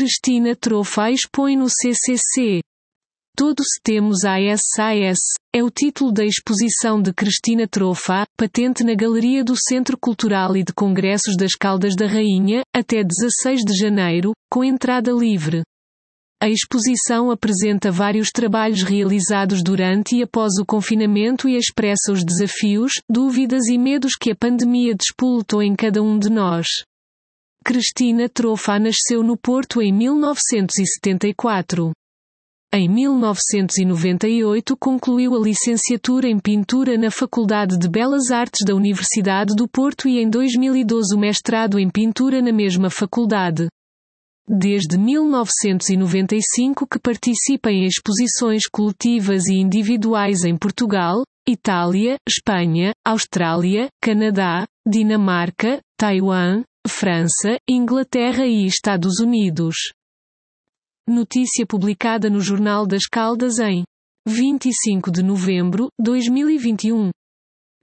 Cristina Troffa expõe no CCC. Todos temos ASAS, é o título da exposição de Cristina Troffa, patente na Galeria do Centro Cultural e de Congressos das Caldas da Rainha, até 16 de janeiro, com entrada livre. A exposição apresenta vários trabalhos realizados durante e após o confinamento e expressa os desafios, dúvidas e medos que a pandemia despoletou em cada um de nós. Cristina Troffa nasceu no Porto em 1974. Em 1998 concluiu a licenciatura em Pintura na Faculdade de Belas Artes da Universidade do Porto e em 2012 o mestrado em Pintura na mesma faculdade. Desde 1995 que participa em exposições coletivas e individuais em Portugal, Itália, Espanha, Austrália, Canadá, Dinamarca, Taiwan, França, Inglaterra e Estados Unidos. Notícia publicada no Jornal das Caldas em 25 de novembro, 2021.